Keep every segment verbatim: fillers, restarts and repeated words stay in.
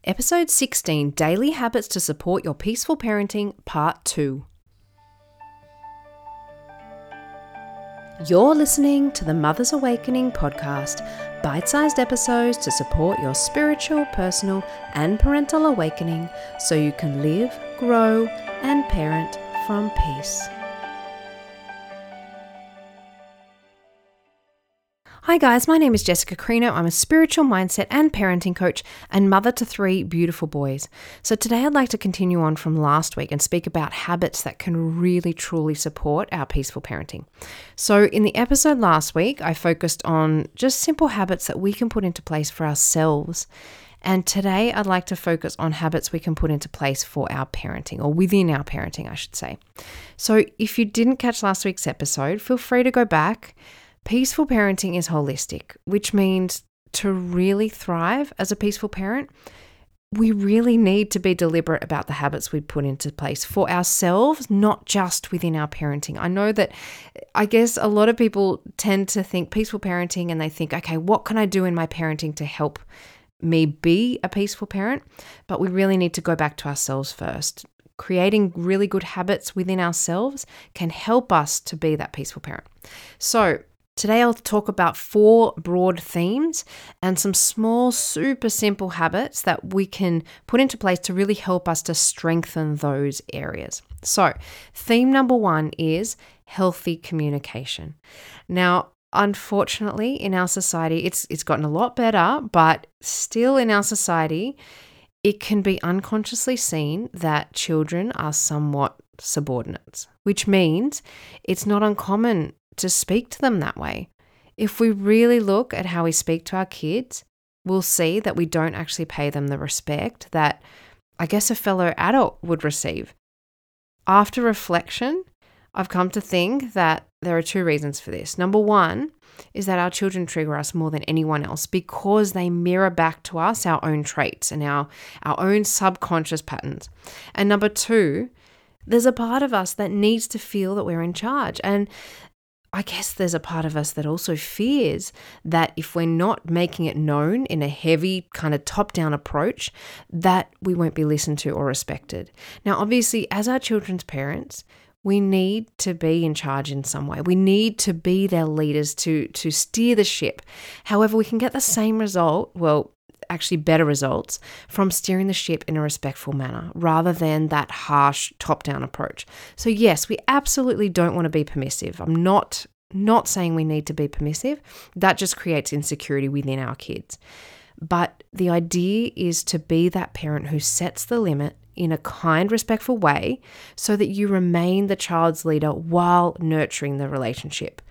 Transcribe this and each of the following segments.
Episode sixteen, Daily Habits to Support Your Peaceful Parenting, Part two. You're listening to the Mother's Awakening podcast, bite-sized episodes to support your spiritual, personal, and parental awakening so you can live, grow, and parent from peace. Hi guys, my name is Jessica Carino. I'm a spiritual mindset and parenting coach and mother to three beautiful boys. So today I'd like to continue on from last week and speak about habits that can really truly support our peaceful parenting. So in the episode last week, I focused on just simple habits that we can put into place for ourselves. And today I'd like to focus on habits we can put into place for our parenting, or within our parenting, I should say. So if you didn't catch last week's episode, feel free to go back. Peaceful parenting is holistic, which means to really thrive as a peaceful parent, we really need to be deliberate about the habits we put into place for ourselves, not just within our parenting. I know that I guess a lot of people tend to think peaceful parenting and they think, okay, what can I do in my parenting to help me be a peaceful parent? But we really need to go back to ourselves first. Creating really good habits within ourselves can help us to be that peaceful parent. So today I'll talk about four broad themes and some small, super simple habits that we can put into place to really help us to strengthen those areas. So theme number one is healthy communication. Now, unfortunately, in our society, it's it's gotten a lot better, but still in our society, it can be unconsciously seen that children are somewhat subordinates, which means it's not uncommon to speak to them that way. If we really look at how we speak to our kids, we'll see that we don't actually pay them the respect that I guess a fellow adult would receive. After reflection, I've come to think that there are two reasons for this. Number one is that our children trigger us more than anyone else because they mirror back to us our own traits and our, our own subconscious patterns. And number two, there's a part of us that needs to feel that we're in charge. And I guess there's a part of us that also fears that if we're not making it known in a heavy kind of top-down approach, that we won't be listened to or respected. Now, obviously, as our children's parents, we need to be in charge in some way. We need to be their leaders to, to steer the ship. However, we can get the same result, well, actually better results from steering the ship in a respectful manner rather than that harsh top-down approach. So yes, we absolutely don't want to be permissive. I'm not not saying we need to be permissive. That just creates insecurity within our kids. But the idea is to be that parent who sets the limit in a kind, respectful way so that you remain the child's leader while nurturing the relationship.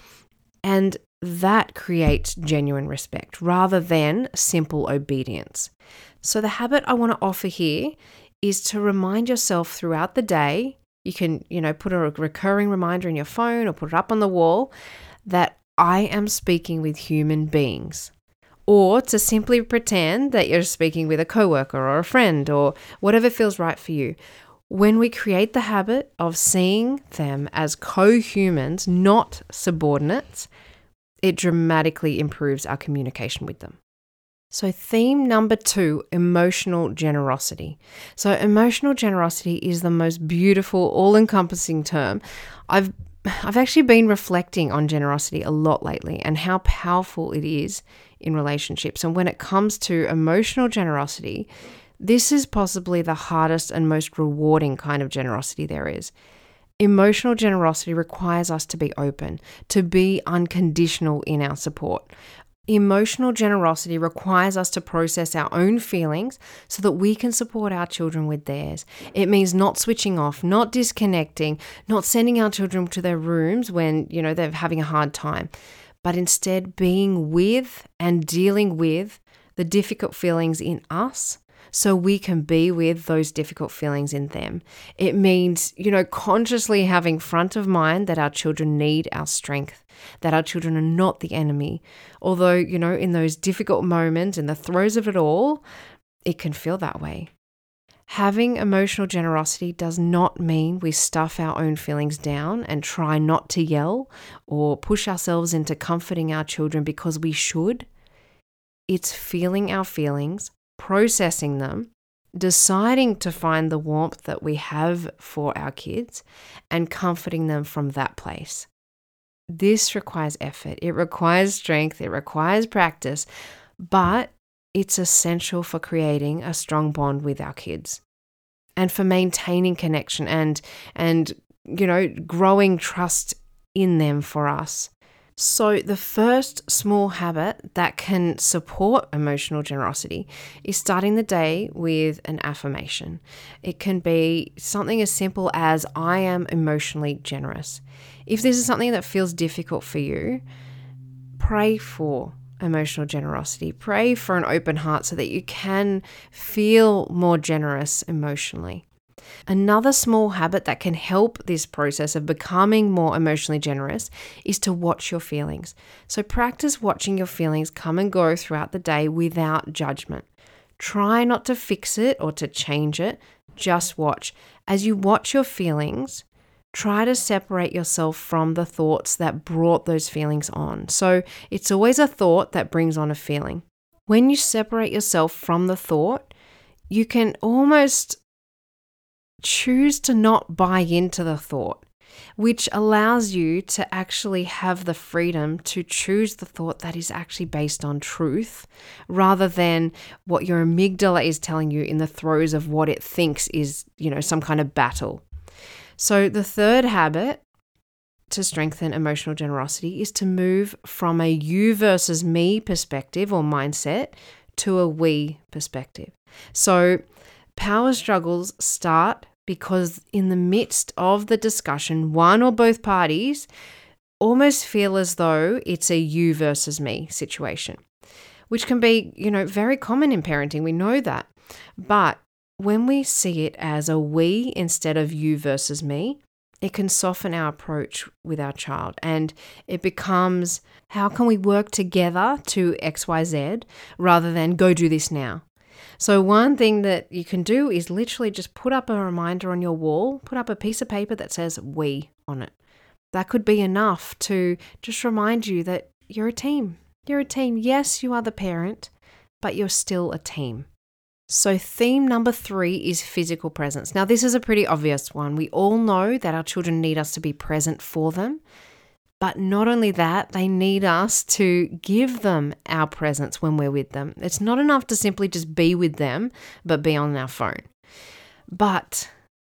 And that creates genuine respect rather than simple obedience. So the habit I want to offer here is to remind yourself throughout the day. You can, you know, put a recurring reminder in your phone or put it up on the wall that I am speaking with human beings. Or to simply pretend that you're speaking with a coworker or a friend or whatever feels right for you. When we create the habit of seeing them as co-humans, not subordinates, it dramatically improves our communication with them. So theme number two, emotional generosity. So emotional generosity is the most beautiful, all-encompassing term. I've I've actually been reflecting on generosity a lot lately and how powerful it is in relationships. And when it comes to emotional generosity, this is possibly the hardest and most rewarding kind of generosity there is. Emotional generosity requires us to be open, to be unconditional in our support. Emotional generosity requires us to process our own feelings so that we can support our children with theirs. It means not switching off, not disconnecting, not sending our children to their rooms when, you know, they're having a hard time, but instead being with and dealing with the difficult feelings in us so we can be with those difficult feelings in them. It means, you know, consciously having front of mind that our children need our strength, that our children are not the enemy. Although, you know, in those difficult moments, in the throes of it all, it can feel that way. Having emotional generosity does not mean we stuff our own feelings down and try not to yell or push ourselves into comforting our children because we should. It's feeling our feelings, processing them, deciding to find the warmth that we have for our kids and comforting them from that place. This requires effort. It requires strength. It requires practice, but it's essential for creating a strong bond with our kids and for maintaining connection and, and, you know, growing trust in them for us. So the first small habit that can support emotional generosity is starting the day with an affirmation. It can be something as simple as, I am emotionally generous. If this is something that feels difficult for you, pray for emotional generosity. Pray for an open heart so that you can feel more generous emotionally. Another small habit that can help this process of becoming more emotionally generous is to watch your feelings. So practice watching your feelings come and go throughout the day without judgment. Try not to fix it or to change it. Just watch. As you watch your feelings, try to separate yourself from the thoughts that brought those feelings on. So it's always a thought that brings on a feeling. When you separate yourself from the thought, you can almost choose to not buy into the thought, which allows you to actually have the freedom to choose the thought that is actually based on truth rather than what your amygdala is telling you in the throes of what it thinks is, you know, some kind of battle. So the third habit to strengthen emotional generosity is to move from a you versus me perspective or mindset to a we perspective. So power struggles start because in the midst of the discussion, one or both parties almost feel as though it's a you versus me situation, which can be, you know, very common in parenting. We know that. But when we see it as a we instead of you versus me, it can soften our approach with our child, and it becomes, how can we work together to X Y Z rather than go do this now? So one thing that you can do is literally just put up a reminder on your wall, put up a piece of paper that says we on it. That could be enough to just remind you that you're a team. You're a team. Yes, you are the parent, but you're still a team. So theme number three is physical presence. Now, this is a pretty obvious one. We all know that our children need us to be present for them. But not only that, they need us to give them our presence when we're with them. It's not enough to simply just be with them, but be on our phone. But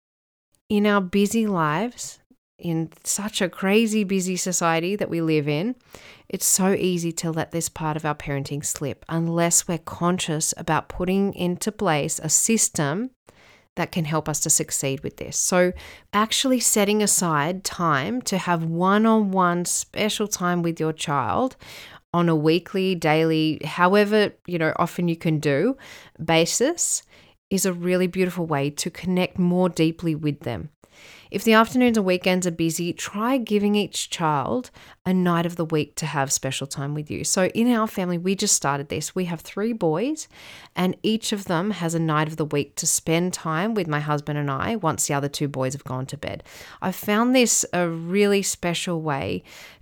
in our busy lives, in such a crazy busy society that we live in, it's so easy to let this part of our parenting slip unless we're conscious about putting into place a system that can help us to succeed with this. So actually setting aside time to have one-on-one special time with your child on a weekly, daily, however, you know, often you can do basis is a really beautiful way to connect more deeply with them. If the afternoons and weekends are busy, try giving each child a night of the week to have special time with you. So in our family, we just started this. We have three boys, and each of them has a night of the week to spend time with my husband and I once the other two boys have gone to bed. I found this a really special way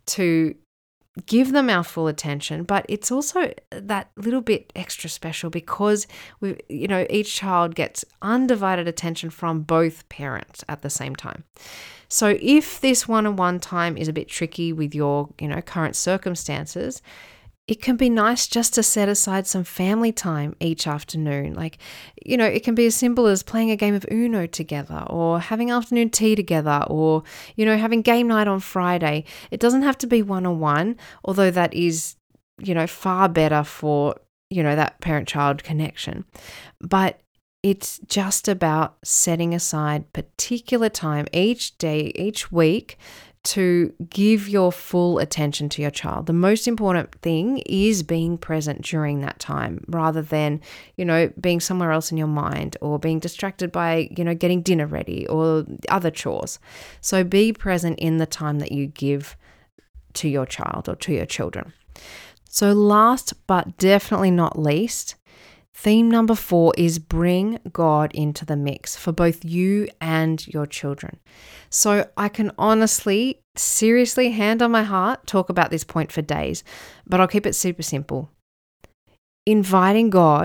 to give them our full attention, but it's also that little bit extra special because we, you know, each child gets undivided attention from both parents at the same time. So if this one-on-one time is a bit tricky with your, you know, current circumstances, it can be nice just to set aside some family time each afternoon. Like, you know, it can be as simple as playing a game of Uno together or having afternoon tea together or, you know, having game night on Friday. It doesn't have to be one-on-one, although that is, you know, far better for, you know, that parent-child connection. But it's just about setting aside particular time each day, each week to give your full attention to your child. The most important thing is being present during that time rather than, you know, being somewhere else in your mind or being distracted by, you know, getting dinner ready or other chores. So be present in the time that you give to your child or to your children. So last but definitely not least, theme number four is bring God into the mix for both you and your children. So I can honestly, seriously, hand on my heart, talk about this point for days, but I'll keep it super simple. Inviting God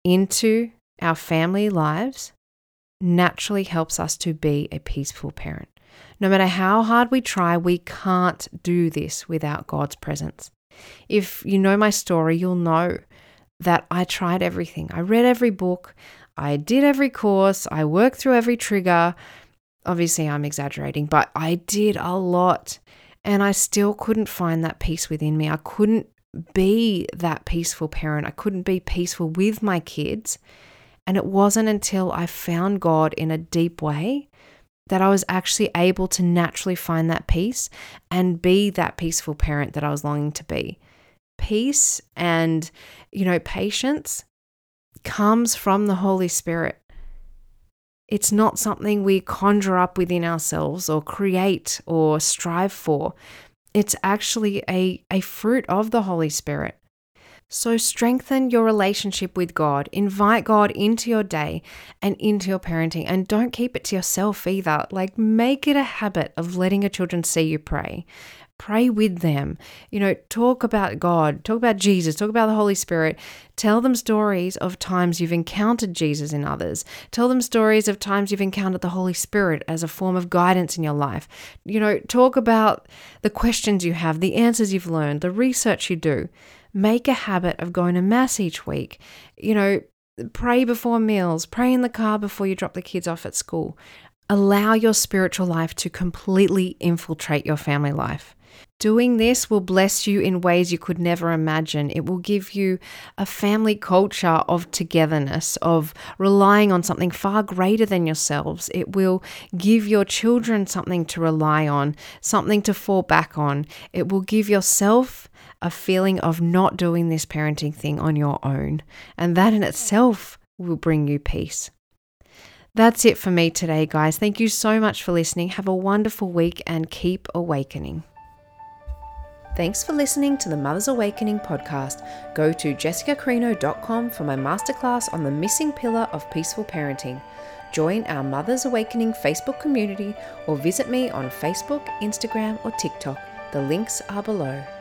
into our family lives naturally helps us to be a peaceful parent. No matter how hard we try, we can't do this without God's presence. If you know my story, you'll know that I tried everything. I read every book, I did every course, I worked through every trigger. Obviously, I'm exaggerating, but I did a lot, and I still couldn't find that peace within me. I couldn't be that peaceful parent. I couldn't be peaceful with my kids. And it wasn't until I found God in a deep way that I was actually able to naturally find that peace and be that peaceful parent that I was longing to be. Peace and, you know, patience comes from the Holy Spirit. It's not something we conjure up within ourselves or create or strive for. It's actually a, a fruit of the Holy Spirit. So strengthen your relationship with God. Invite God into your day and into your parenting. And don't keep it to yourself either. Like, make it a habit of letting your children see you pray. Pray with them. You know, talk about God, talk about Jesus, talk about the Holy Spirit. Tell them stories of times you've encountered Jesus in others. Tell them stories of times you've encountered the Holy Spirit as a form of guidance in your life. You know, talk about the questions you have, the answers you've learned, the research you do. Make a habit of going to Mass each week. You know, pray before meals, pray in the car before you drop the kids off at school. Allow your spiritual life to completely infiltrate your family life. Doing this will bless you in ways you could never imagine. It will give you a family culture of togetherness, of relying on something far greater than yourselves. It will give your children something to rely on, something to fall back on. It will give yourself a feeling of not doing this parenting thing on your own. And that in itself will bring you peace. That's it for me today, guys. Thank you so much for listening. Have a wonderful week and keep awakening. Thanks for listening to the Mother's Awakening podcast. Go to jessica carino dot com for my masterclass on the missing pillar of peaceful parenting. Join our Mother's Awakening Facebook community or visit me on Facebook, Instagram, or TikTok. The links are below.